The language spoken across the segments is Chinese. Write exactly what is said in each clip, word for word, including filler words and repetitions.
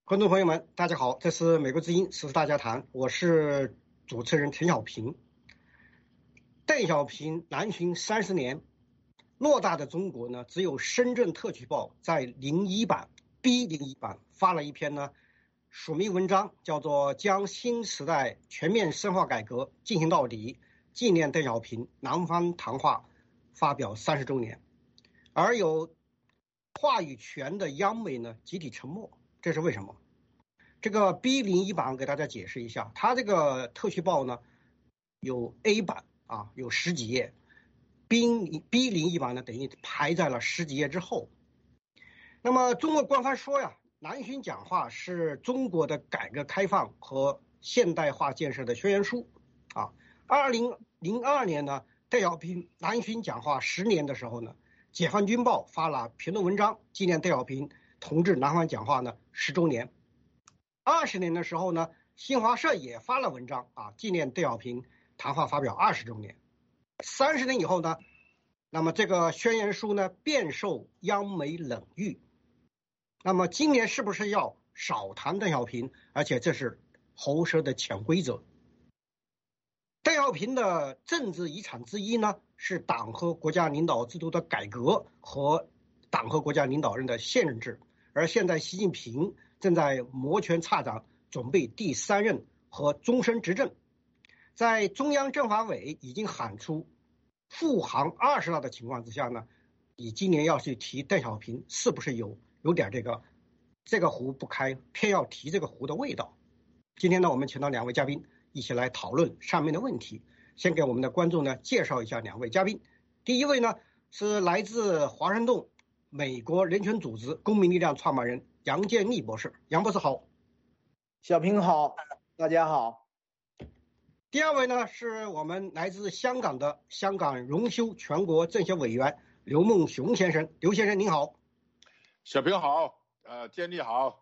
观众朋友们，大家好，这是美国之音时事大家谈，我是主持人陈小平。邓小平南巡三十年，偌大的中国呢，只有深圳特区报在零一版 B 零一版发了一篇呢署名文章，叫做将新时代全面深化改革进行到底，纪念邓小平南方谈话发表三十周年。而有话语权的央媒呢集体沉默，这是为什么？这个 B 零一版给大家解释一下，它这个特区报呢有 A 版啊，有十几页 ，B B 零一版呢等于排在了十几页之后。那么中国官方说呀，南巡讲话是中国的改革开放和现代化建设的宣言书啊。二零零二年呢，邓小平南巡讲话十年的时候呢，解放军报发了评论文章，纪念邓小平同志南方讲话呢十周年。二十年的时候呢，新华社也发了文章啊，纪念邓小平谈话发表二十周年。三十年以后呢，那么这个宣言书呢备受央媒冷遇。那么今年是不是要少谈邓小平？而且这是喉舌的潜规则。邓小平的政治遗产之一呢，是党和国家领导制度的改革和党和国家领导人的现任制。而现在习近平正在摩拳擦掌，准备第三任和终身执政。在中央政法委已经喊出复航二十大的情况之下呢，你今年要去提邓小平，是不是有有点这个这个壶不开偏要提这个壶的味道？今天呢，我们请到两位嘉宾一起来讨论上面的问题。先给我们的观众呢介绍一下两位嘉宾。第一位呢是来自华盛顿美国人权组织公民力量创办人杨建立博士。杨博士好。 小平好，大家好。 第二位呢是我们来自香港的香港荣休全国政协委员刘梦熊先生。刘先生您好。 小平好，呃，建立好。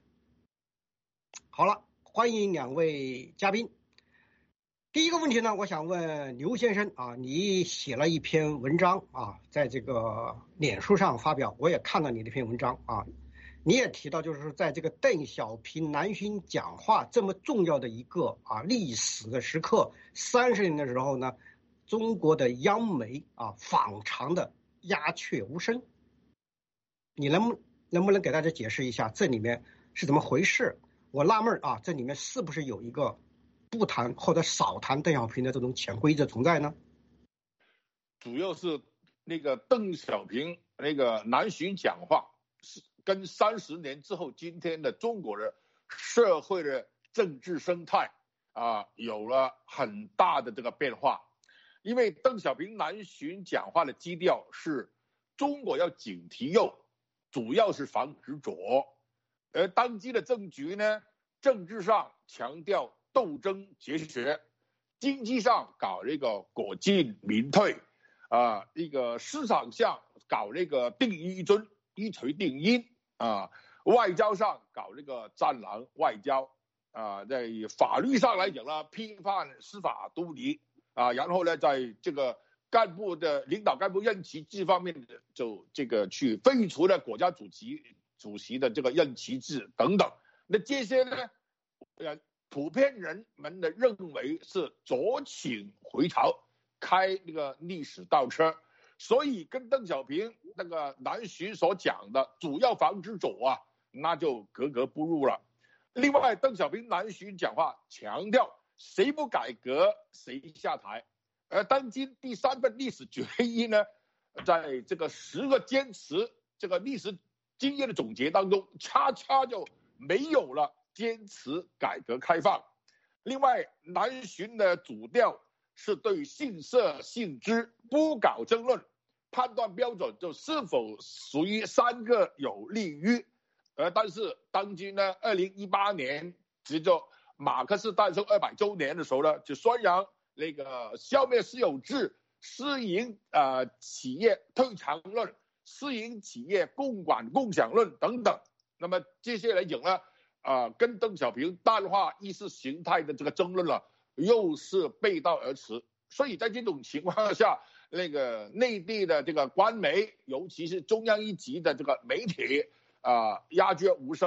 好了，欢迎两位嘉宾。第一个问题呢，我想问刘先生啊，你写了一篇文章啊，在这个脸书上发表，我也看了你那篇文章啊，你也提到就是在这个邓小平南巡讲话这么重要的一个啊历史的时刻，三十年的时候呢，中国的央媒啊反常的鸦雀无声。你能不能不能给大家解释一下这里面是怎么回事？我纳闷啊，这里面是不是有一个不谈或者少谈邓小平的这种潜规则存在呢？ 主要是那个邓小平那个南巡讲话是跟三十年之后今天的中国的社会的政治生态啊有了很大的这个变化。因为邓小平南巡讲话的基调是中国要警惕右，主要是防止左。而当今的政局呢，政治上强调斗争哲学，经济上搞那个国进民退啊，那个市场上搞那个定一一尊一锤定音啊，外交上搞那个战狼外交啊，在法律上来讲呢，批判司法独立啊，然后呢，在这个干部的领导干部任期制方面就这个去废除了国家主席主席的这个任期制等等。那这些呢，呃，普遍人们的认为是左倾回潮，开那个历史倒车，所以跟邓小平那个南巡所讲的主要防止左啊，那就格格不入了。另外，邓小平南巡讲话强调谁不改革谁下台，而当今第三份历史决议呢，在这个十个坚持这个历史经验的总结当中，恰恰就没有了坚持改革开放。另外，南巡的主调是对性色性质不搞争论，判断标准就是否属于三个有利于。而但是当今呢，二零一八年执着马克思诞生二百周年的时候呢，就宣扬那个消灭私有制、私营呃企业退场论、私营企业共管共享论等等。那么这些来讲呢，啊、呃，跟邓小平淡化意识形态的这个争论了，又是背道而驰。所以在这种情况下，那个内地的这个官媒，尤其是中央一级的这个媒体啊、呃，鸦雀无声，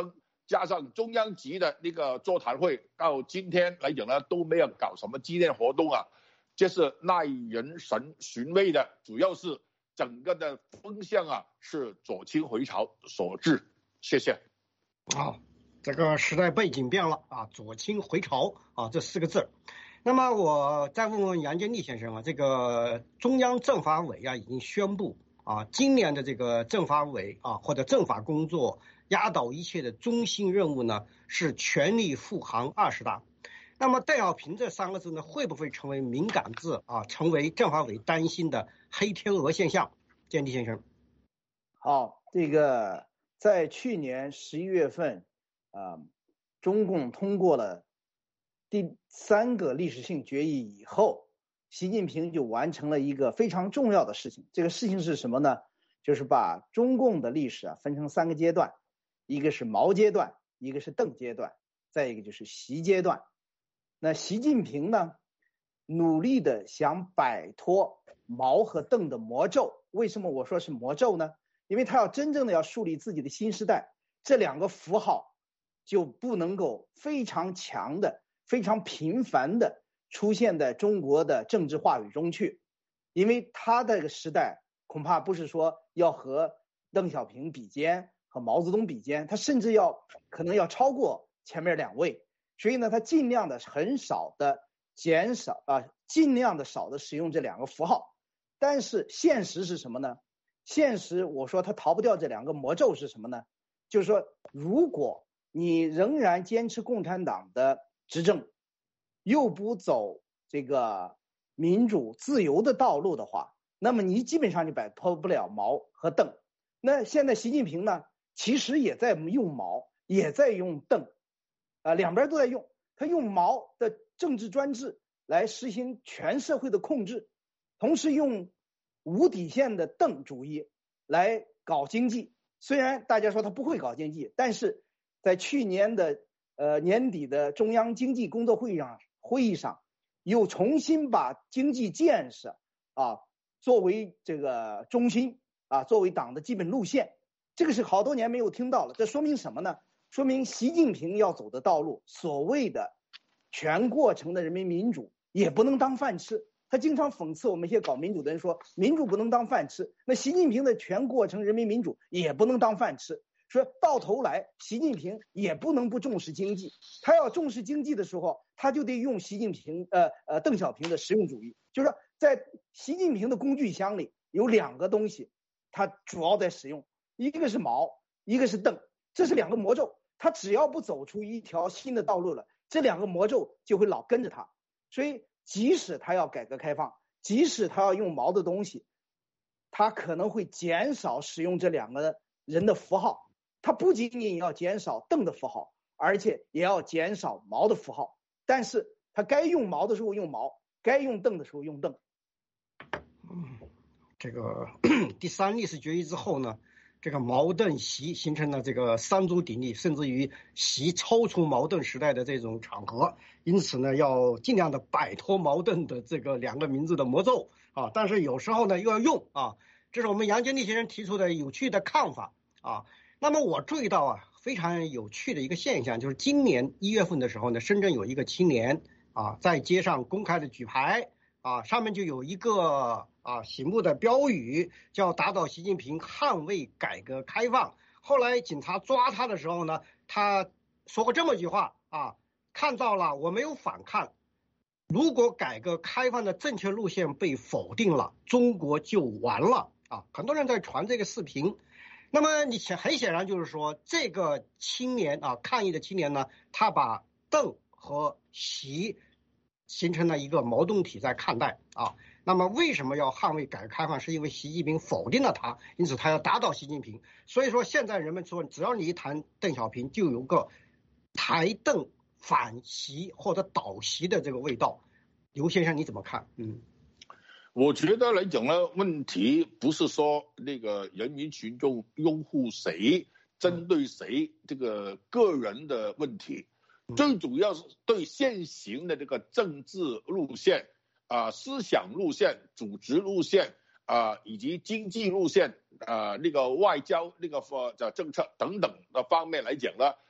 加上中央级的那个座谈会，到今天来讲呢，都没有搞什么纪念活动啊，这是耐人神寻味的，主要是整个的风向啊是左倾回潮所致。谢谢。 啊，这个时代背景变了啊，左倾回潮啊，这四个字。那么我再问问杨建立先生啊，这个中央政法委啊已经宣布啊，今年的这个政法委啊或者政法工作压倒一切的中心任务呢是全力护航二十大。那么邓小平这三个字呢会不会成为敏感字啊，成为政法委担心的黑天鹅现象？建立先生。 好，这个在去年十一月份啊、呃，中共通过了第三个历史性决议以后，习近平就完成了一个非常重要的事情。这个事情是什么呢？就是把中共的历史啊分成三个阶段，一个是毛阶段，一个是邓阶段，再一个就是习阶段。那习近平呢，努力的想摆脱毛和邓的魔咒。为什么我说是魔咒呢？因为他要真正的要树立自己的新时代，这两个符号就不能够非常强的非常频繁的出现在中国的政治话语中去，因为他这个时代恐怕不是说要和邓小平比肩和毛泽东比肩，他甚至要可能要超过前面两位，所以呢他尽量的很少的减少啊，尽量的少的使用这两个符号。但是现实是什么呢？现实我说他逃不掉这两个魔咒是什么呢？就是说如果你仍然坚持共产党的执政，又不走这个民主自由的道路的话，那么你基本上就摆脱不了毛和邓。那现在习近平呢，其实也在用毛，也在用邓，啊，两边都在用。他用毛的政治专制来实行全社会的控制，同时用无底线的邓主义来搞经济。虽然大家说他不会搞经济，但是在去年的呃年底的中央经济工作会议上，会议上又重新把经济建设啊作为这个中心啊，作为党的基本路线。这个是好多年没有听到了。这说明什么呢？说明习近平要走的道路，所谓的全过程的人民民主也不能当饭吃。他经常讽刺我们一些搞民主的人说民主不能当饭吃，那习近平的全过程人民民主也不能当饭吃。说到头来习近平也不能不重视经济，他要重视经济的时候，他就得用习近平呃呃邓小平的实用主义。就是说在习近平的工具箱里有两个东西他主要在使用，一个是毛，一个是邓，这是两个魔咒。他只要不走出一条新的道路了，这两个魔咒就会老跟着他。所以即使他要改革开放，即使他要用毛的东西，他可能会减少使用这两个人的符号。他不仅仅要减少邓的符号，而且也要减少毛的符号。但是他该用毛的时候用毛，该用邓的时候用邓。 嗯，这个第三历史决议之后呢，这个毛邓习形成了这个三足鼎立，甚至于习超出毛邓时代的这种场合。因此呢，要尽量的摆脱毛邓的这个两个名字的魔咒啊，但是有时候呢又要用啊，这是我们杨建立先生提出的有趣的看法啊。那么我注意到啊，非常有趣的一个现象，就是今年一月份的时候呢，深圳有一个青年啊，在街上公开的举牌啊，上面就有一个啊醒目的标语，叫打倒习近平，捍卫改革开放。后来警察抓他的时候呢，他说过这么一句话啊，看到了，我没有反抗。如果改革开放的正确路线被否定了，中国就完了啊！很多人在传这个视频。那么你很显然就是说，这个青年啊，抗议的青年呢，他把邓和习形成了一个矛盾体在看待啊。那么为什么要捍卫改革开放？是因为习近平否定了他，因此他要打倒习近平。所以说现在人们说，只要你一谈邓小平，就有个台邓反习或者倒习的这个味道。刘先生你怎么看？嗯。 我觉得来讲呢，问题不是说那个人民群众拥护谁、针对谁这个个人的问题，最主要是对现行的这个政治路线、啊、呃、思想路线、组织路线啊、呃、以及经济路线啊、呃、那个外交那个呃政策等等的方面来讲呢，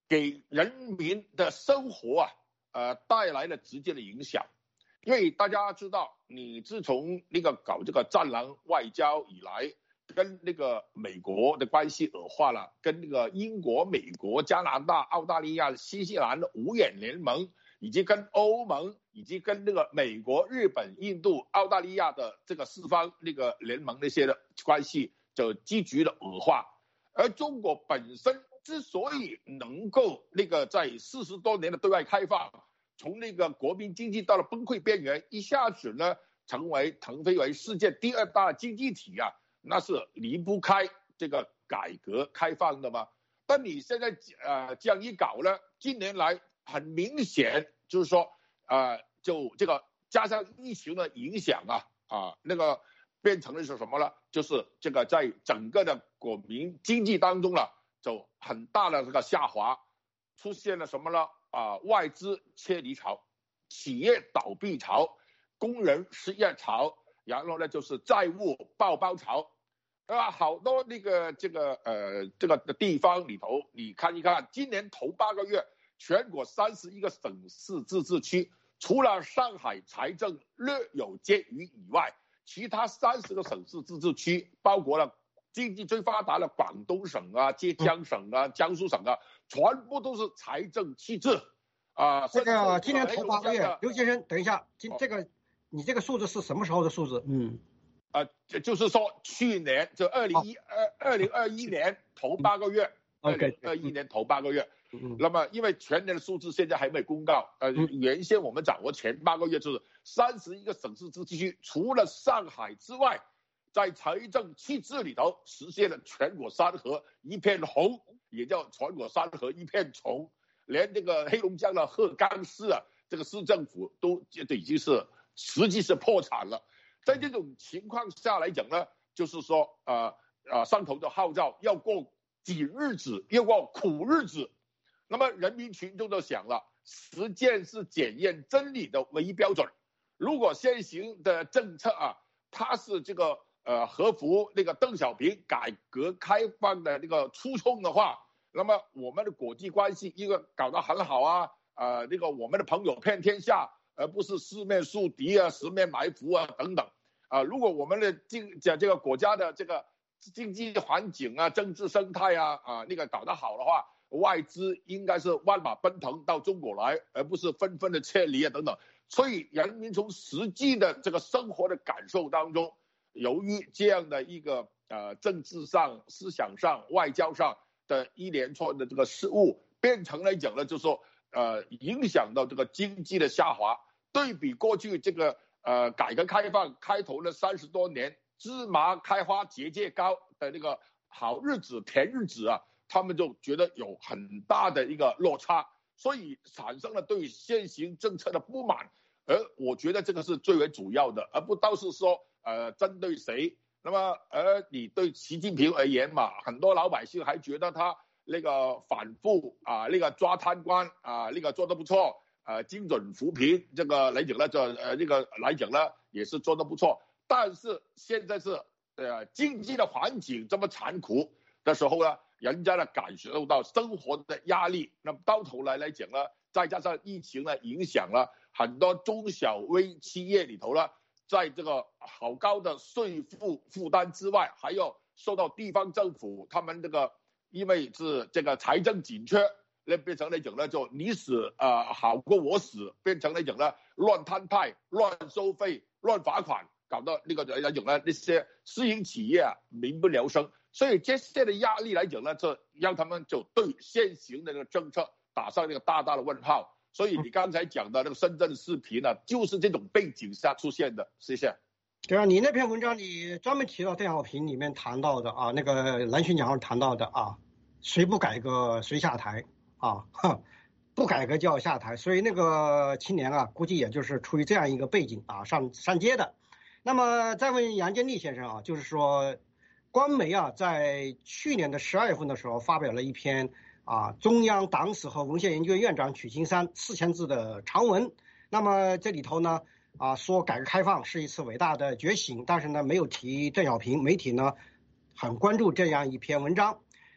给人民的生活啊，呃，带来了直接的影响。因为大家知道，你自从那个搞这个战狼外交以来，跟那个美国的关系恶化了，跟那个英国、美国、加拿大、澳大利亚、新西兰的五眼联盟，以及跟欧盟，以及跟那个美国、日本、印度、澳大利亚的这个四方那个联盟那些的关系就急剧的恶化。而中国本身之所以能够那个在四十多年的对外开放，从那个国民经济到了崩溃边缘，一下子呢成为腾飞为世界第二大经济体啊，那是离不开这个改革开放的嘛。但你现在呃这样一搞呢，近年来很明显就是说呃就这个加上疫情的影响啊啊那个变成了是什么呢？就是这个在整个的国民经济当中了，就很大的这个下滑，出现了什么呢？啊，外资撤离潮，企业倒闭潮，工人失业潮，然后呢就是债务爆包潮，啊，好多那个这个呃这个地方里头，你看一看，今年头八个月，全国三十一个省市自治区，除了上海财政略有结余以外，其他三十个省市自治区，包括了经济最发达的广东省啊、浙江省啊、江苏省啊，全部都是财政赤字啊。 这个今年头八个月，刘先生，等一下，今这个你这个数字是什么时候的数字？嗯， 啊，就是说去年就二零一二二零二一年头八个月，二零二一年头八个月。那么因为全年的数字现在还没公告，呃，原先我们掌握前八个月就是三十一个省市自治区，除了上海之外，在财政赤字里头实现了全国山河一片红，也叫全国山河一片红。连这个黑龙江的鹤岗市啊，这个市政府都都已经是实际是破产了。在这种情况下来讲呢，就是说呃呃上头的号召要过紧日子，要过苦日子。那么人民群众就想了，实践是检验真理的唯一标准。如果现行的政策啊，它是这个呃合乎那个邓小平改革开放的那个初衷的话，那么我们的国际关系一个搞得很好啊，呃那个我们的朋友遍天下，而不是四面树敌啊、十面埋伏啊等等啊。如果我们的经讲这个国家的这个经济环境啊、政治生态啊啊那个搞得好的话，外资应该是万马奔腾到中国来，而不是纷纷的撤离啊等等。所以人民从实际的这个生活的感受当中，由于这样的一个呃政治上、思想上、外交上的一连串的这个失误，变成了讲呢，就是说呃影响到这个经济的下滑。对比过去这个呃改革开放开头的三十多年，芝麻开花节节高的那个好日子、甜日子啊，他们就觉得有很大的一个落差，所以产生了对现行政策的不满。而我觉得这个是最为主要的，而不倒是说呃针对谁。那么而你对习近平而言嘛，很多老百姓还觉得他那个反腐啊，那个抓贪官啊，那个做得不错，呃精准扶贫这个来讲呢，这呃这个来讲呢也是做得不错。但是现在是呃经济的环境这么残酷的时候呢，人家呢感受到生活的压力，那么到头来来讲呢，再加上疫情呢影响了很多中小微企业里头呢，在这个好高的税负负担之外，还要受到地方政府他们这个因为是这个财政紧缺，那变成那种呢就你死啊、呃、好过我死，变成那种呢乱摊派、乱收费、乱罚款，搞到那个那种呢那些私营企业啊民不聊生。所以这些的压力来讲呢，这让他们就对现行的这个政策打上那个大大的问号。所以你刚才讲的那个深圳视频呢、啊，就是这种背景下出现的。谢谢。 对啊，你那篇文章你专门提到邓小平里面谈到的啊，那个蓝巡讲话谈到的啊，谁不改革谁下台啊，不改革就要下台。所以那个青年啊，估计也就是出于这样一个背景啊上上街的。那么再问杨建立先生啊，就是说官媒啊在去年的十二月份的时候发表了一篇啊中央党史和文献研究院院长曲青山四千字的长文。那么这里头呢啊说改革开放是一次伟大的觉醒，但是呢没有提邓小平，媒体呢很关注这样一篇文章。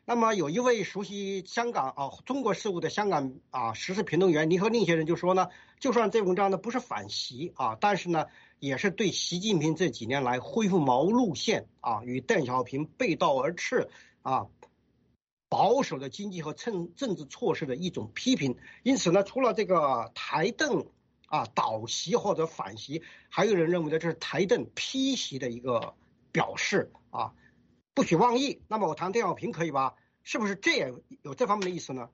那么有一位熟悉香港啊中国事务的香港啊时事评论员尼和令先生就说呢，就算这文章呢不是反习啊，但是呢也是对习近平这几年来恢复毛路线啊与邓小平背道而驰啊保守的经济和政政治措施的一种批评。因此呢，除了这个台邓啊倒习或者反习，还有人认为呢这是台邓批习的一个表示啊，不许妄议。那么我谈邓小平可以吧？是不是这也有这方面的意思呢？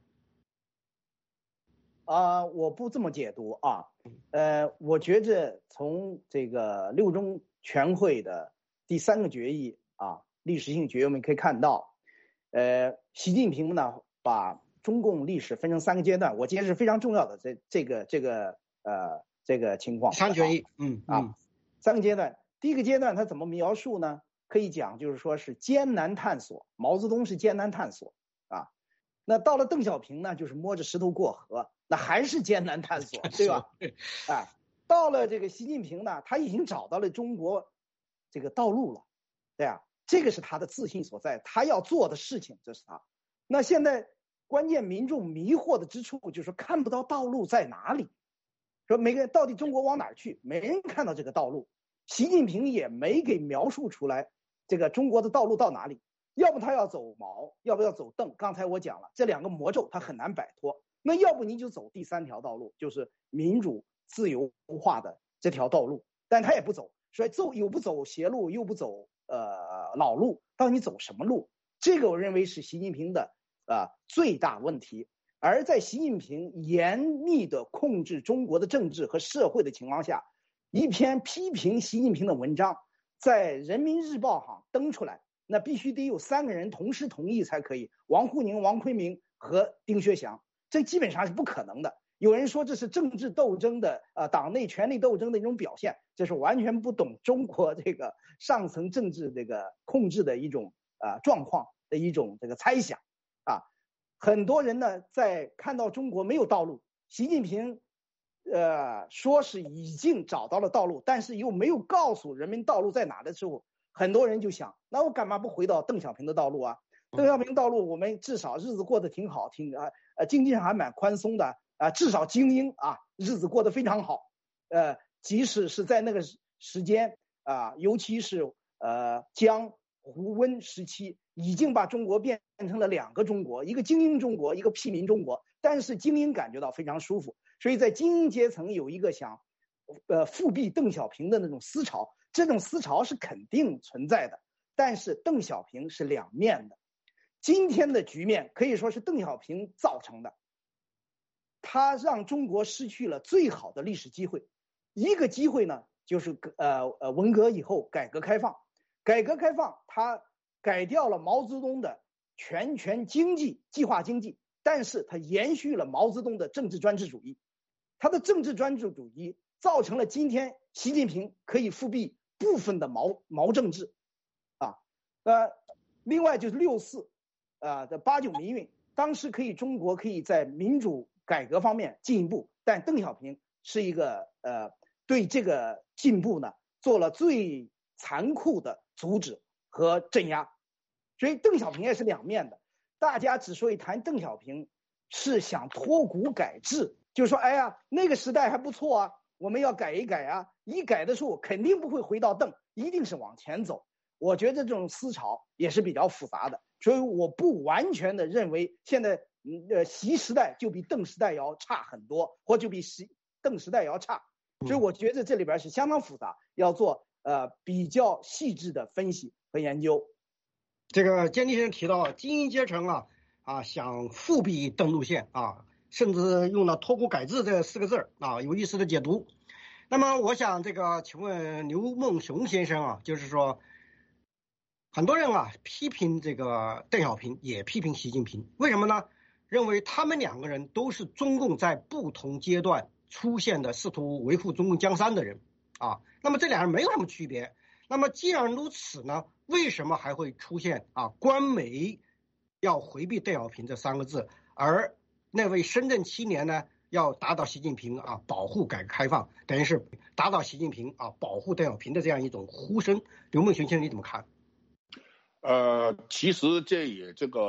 啊、呃，我不这么解读啊。呃，我觉着从这个六中全会的第三个决议啊，历史性决议我们可以看到，呃，习近平呢把中共历史分成三个阶段，我今天是非常重要的这这个这个呃这个情况。 三决议，嗯啊，三个阶段。第一个阶段他怎么描述呢？可以讲就是说是艰难探索，毛泽东是艰难探索啊。那到了邓小平呢，就是摸着石头过河，那还是艰难探索，对吧？哎，到了这个习近平呢，他已经找到了中国这个道路了，对啊，这个是他的自信所在，他要做的事情，这是他。那现在关键民众迷惑的之处就是看不到道路在哪里，说每个人到底中国往哪儿去，没人看到这个道路，习近平也没给描述出来这个中国的道路到哪里。要不他要走毛，要不要走邓？刚才我讲了，这两个魔咒他很难摆脱。那要不你就走第三条道路，就是民主自由化的这条道路，但他也不走，所以走又不走邪路，又不走呃老路，到底你走什么路？这个我认为是习近平的呃最大问题。而在习近平严密的控制中国的政治和社会的情况下，一篇批评习近平的文章在人民日报上登出来，那必须得有三个人同时同意才可以，王沪宁、王坤明和丁薛祥，这基本上是不可能的。有人说这是政治斗争的呃党内权力斗争的一种表现，这是完全不懂中国这个上层政治这个控制的一种呃状况的一种这个猜想啊。很多人呢在看到中国没有道路，习近平呃说是已经找到了道路，但是又没有告诉人民道路在哪的时候，很多人就想，那我干嘛不回到邓小平的道路啊？邓小平道路我们至少日子过得挺好，挺啊呃经济上还蛮宽松的啊、呃，至少精英啊日子过得非常好，呃即使是在那个时间啊、呃，尤其是呃江胡温时期，已经把中国变成了两个中国，一个精英中国，一个屁民中国。但是精英感觉到非常舒服，所以在精英阶层有一个想呃复辟邓小平的那种思潮，这种思潮是肯定存在的。但是邓小平是两面的，今天的局面可以说是邓小平造成的，他让中国失去了最好的历史机会。一个机会呢，就是呃呃文革以后改革开放，改革开放他改掉了毛泽东的全权经济计划经济，但是他延续了毛泽东的政治专制主义，他的政治专制主义造成了今天习近平可以复辟部分的毛毛政治啊，呃，另外就是六四啊的八九民运，当时可以中国可以在民主改革方面进一步，但邓小平是一个呃对这个进步呢做了最残酷的阻止和镇压，所以邓小平也是两面的。大家之所以谈邓小平，是想脱骨改制，就是说，哎呀，那个时代还不错啊，我们要改一改啊。一改的时候，肯定不会回到邓，一定是往前走。我觉得这种思潮也是比较复杂的，所以我不完全的认为现在呃习时代就比邓时代要差很多，或就比习邓时代要差。所以我觉得这里边是相当复杂，要做呃比较细致的分析和研究。 这个坚先生提到精英阶层啊啊想复辟邓路线啊，甚至用了脱骨改制这四个字啊，有意思的解读。那么我想这个请问刘梦熊先生啊，就是说很多人啊批评这个邓小平，也批评习近平，为什么呢？认为他们两个人都是中共在不同阶段出现的试图维护中共江山的人啊，那么这两人没有什么区别。那么既然如此呢，为什么还会出现啊官媒要回避邓小平这三个字，而那位深圳青年呢要打倒习近平啊保护改革开放，等于是打倒习近平啊保护邓小平的这样一种呼声？刘梦熊先生你怎么看？ 呃，其实这也这个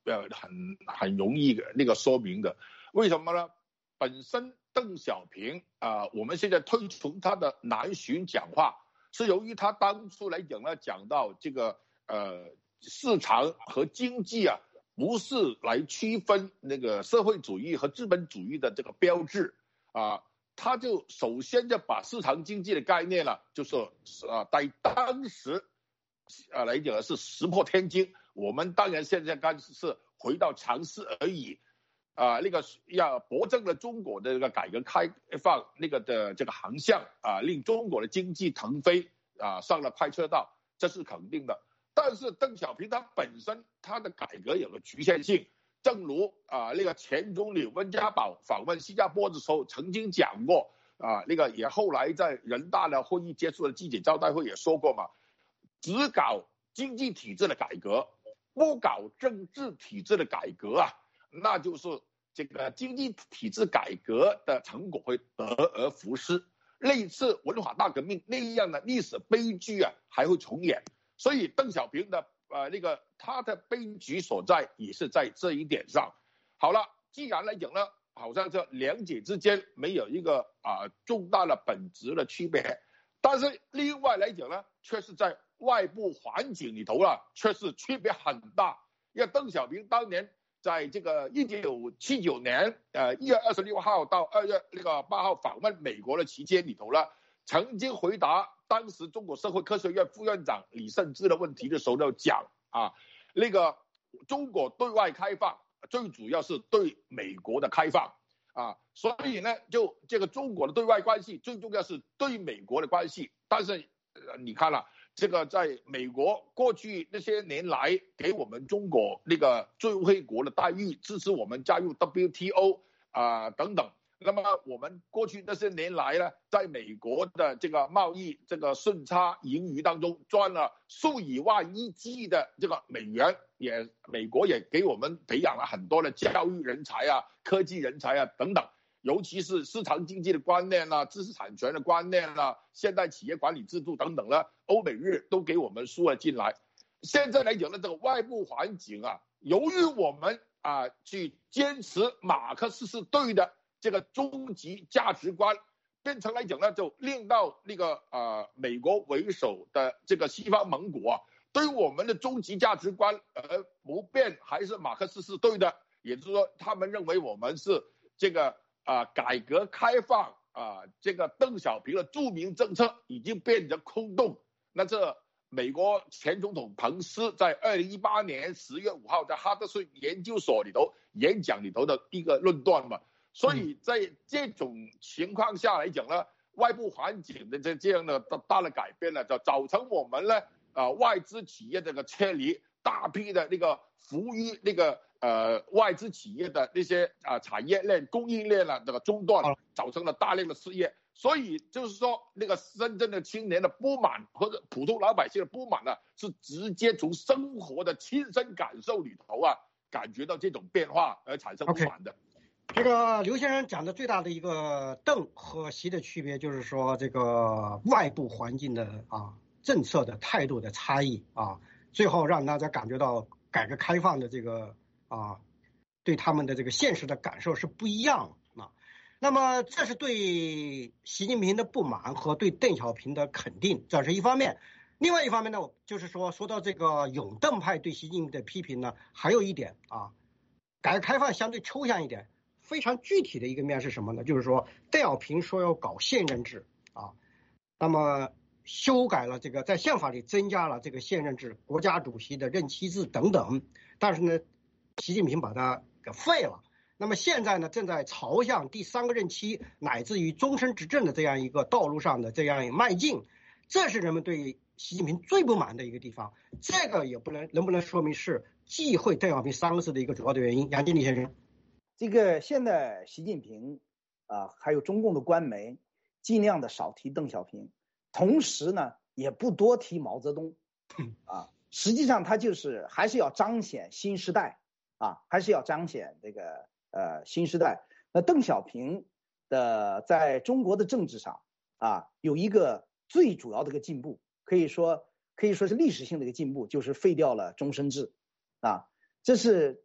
呃很很容易那个说明的。为什么呢？本身邓小平啊、呃，我们现在推崇他的南巡讲话，是由于他当初来讲呢，讲到这个呃市场和经济啊，不是来区分那个社会主义和资本主义的这个标志啊。他就首先就把市场经济的概念了，就是啊，在当时啊来讲是石破天惊。我们当然现在干是回到常识而已，啊，那个要驳正了中国的这个改革开放那个的这个航向啊，令中国的经济腾飞啊上了快车道，这是肯定的。但是邓小平他本身他的改革有个局限性。正如啊，那个前总理温家宝访问新加坡的时候曾经讲过啊，那个也后来在人大的会议结束的记者招待会也说过嘛，只搞经济体制的改革，不搞政治体制的改革啊，那就是这个经济体制改革的成果会得而复失，类似文化大革命那样的历史悲剧啊还会重演。所以邓小平的。呃，那个他的悲剧所在也是在这一点上。好了，既然来讲呢，好像这两者之间没有一个啊、呃、重大的本质的区别，但是另外来讲呢，却是在外部环境里头啊，却是区别很大。因为邓小平当年在这个一九七九年呃一月二十六号到二月那个八号访问美国的期间里头呢，曾经回答当时中国社会科学院副院长李慎之的问题的时候就讲啊，那个中国对外开放最主要是对美国的开放啊，所以呢，就这个中国的对外关系最重要是对美国的关系。但是、呃、你看了这个在美国过去那些年来给我们中国那个最惠国的待遇，支持我们加入 W T O 啊、呃、等等。那么我们过去那些年来呢，在美国的这个贸易这个顺差盈余当中赚了数以万亿计的这个美元，也美国也给我们培养了很多的教育人才啊、科技人才啊等等，尤其是市场经济的观念啊、知识产权的观念啊、现代企业管理制度等等呢，欧美日都给我们输了进来。现在来讲呢，这个外部环境啊，由于我们啊去坚持马克思是对的。这个终极价值观变成来讲呢，就令到那个呃美国为首的这个西方盟国啊，对我们的终极价值观而不变，还是马克思是对的。也就是说，他们认为我们是这个啊、呃、改革开放啊、呃、这个邓小平的著名政策已经变成空洞。那这美国前总统彭斯在二零一八年十月五号在哈德逊研究所里头演讲里头的一个论断嘛。所以在这种情况下来讲呢，外部环境的这这样的大的改变呢，就造成我们呢啊、呃、外资企业这个撤离，大批的那个服务于那个呃外资企业的那些啊、呃、产业链供应链了这个中断，造成了大量的失业。所以就是说，那个深圳的青年的不满或者普通老百姓的不满呢，是直接从生活的亲身感受里头啊感觉到这种变化而产生不满的。Okay. 这个刘先生讲的最大的一个邓和习的区别，就是说这个外部环境的啊政策的态度的差异啊，最后让大家感觉到改革开放的这个啊对他们的这个现实的感受是不一样啊。那么这是对习近平的不满和对邓小平的肯定，这是一方面。另外一方面呢，就是说说到这个永邓派对习近平的批评呢，还有一点啊，改革开放相对抽象一点。非常具体的一个面是什么呢？就是说邓小平说要搞现任制啊，那么修改了这个在宪法里增加了这个现任制、国家主席的任期制等等，但是呢，习近平把它给废了。那么现在呢，正在朝向第三个任期乃至于终身执政的这样一个道路上的这样迈进，这是人们对习近平最不满的一个地方。这个也不能能不能说明是忌讳邓小平三个字的一个主要的原因？杨经理先生。 这个现在习近平啊、呃，还有中共的官媒尽量的少提邓小平，同时呢也不多提毛泽东啊。实际上他就是还是要彰显新时代啊，还是要彰显这个呃新时代。那邓小平的在中国的政治上啊有一个最主要的一个进步，可以说可以说是历史性的一个进步，就是废掉了终身制啊。这是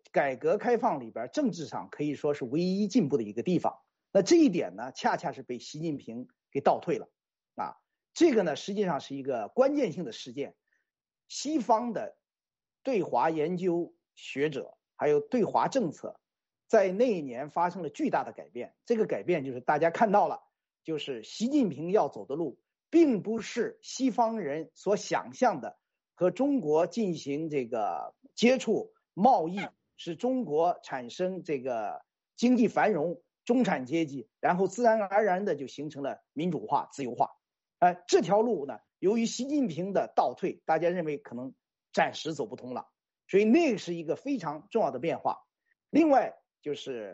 改革开放里边政治上可以说是唯一进步的一个地方。那这一点呢，恰恰是被习近平给倒退了啊。这个呢，实际上是一个关键性的事件。西方的对华研究学者还有对华政策，在那一年发生了巨大的改变。这个改变就是大家看到了，就是习近平要走的路，并不是西方人所想象的和中国进行这个接触贸易，使中国产生这个经济繁荣、中产阶级，然后自然而然的就形成了民主化、自由化。呃，这条路呢，由于习近平的倒退，大家认为可能暂时走不通了，所以那是一个非常重要的变化。另外就是，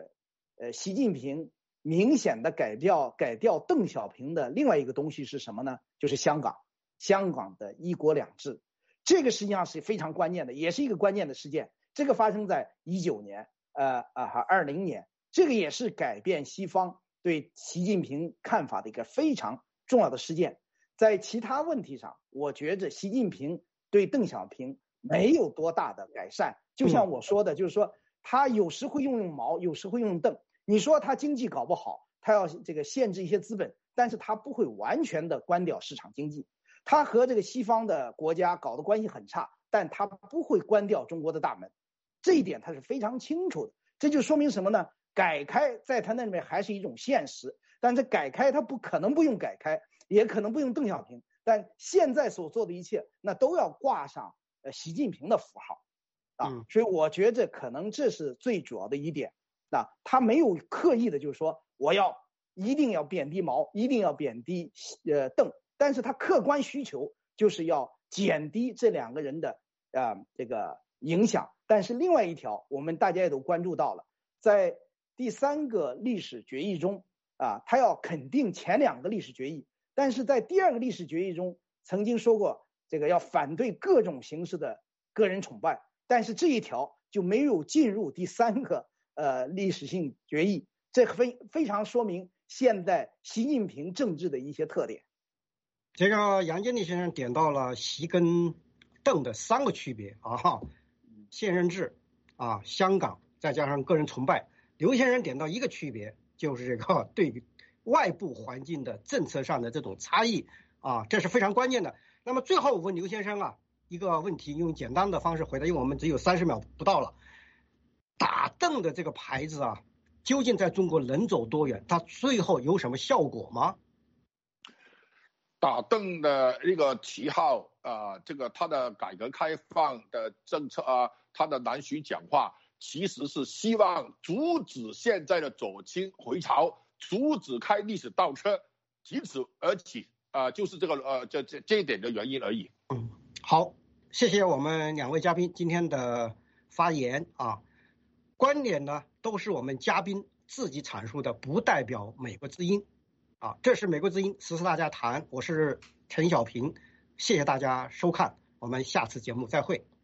呃，习近平明显的改掉改掉邓小平的另外一个东西是什么呢？就是香港，香港的一国两制，这个实际上是非常关键的，也是一个关键的事件。这个发生在一九年，呃啊哈二零年，这个也是改变西方对习近平看法的一个非常重要的事件。在其他问题上，我觉着习近平对邓小平没有多大的改善。就像我说的，就是说他有时会用用矛，有时会用用盾。你说他经济搞不好，他要这个限制一些资本，但是他不会完全的关掉市场经济。他和这个西方的国家搞的关系很差，但他不会关掉中国的大门，这一点他是非常清楚的。这就说明什么呢？改开在他那里面还是一种现实，但是改开他不可能不用改开，也可能不用邓小平，但现在所做的一切，那都要挂上呃习近平的符号啊， 嗯、 所以我觉得可能这是最主要的一点啊，他没有刻意的就是说我要一定要贬低毛，一定要贬低呃邓，但是他客观需求就是要减低这两个人的呃这个影响。但是另外一条，我们大家也都关注到了，在第三个历史决议中啊，他要肯定前两个历史决议，但是在第二个历史决议中曾经说过这个要反对各种形式的个人崇拜，但是这一条就没有进入第三个呃历史性决议，这非非常说明现在习近平政治的一些特点。 这个杨建立先生点到了习跟邓的三个区别啊，现任制啊，香港，再加上个人崇拜。刘先生点到一个区别，就是这个对外部环境的政策上的这种差异啊，这是非常关键的。那么最后我问刘先生啊一个问题，用简单的方式回答，因为我们只有三十秒不到了。打邓的这个牌子啊，究竟在中国能走多远？它最后有什么效果吗？ 打邓的一个旗号啊、呃，这个他的改革开放的政策啊，他的南巡讲话，其实是希望阻止现在的左倾回潮，阻止开历史倒车，仅此而起啊、呃，就是这个呃这这这一点的原因而已。 嗯，好，谢谢我们两位嘉宾今天的发言啊，观点呢都是我们嘉宾自己阐述的，不代表美国之音。啊，这是美国之音时事大家谈，我是陈小平，谢谢大家收看，我们下次节目再会。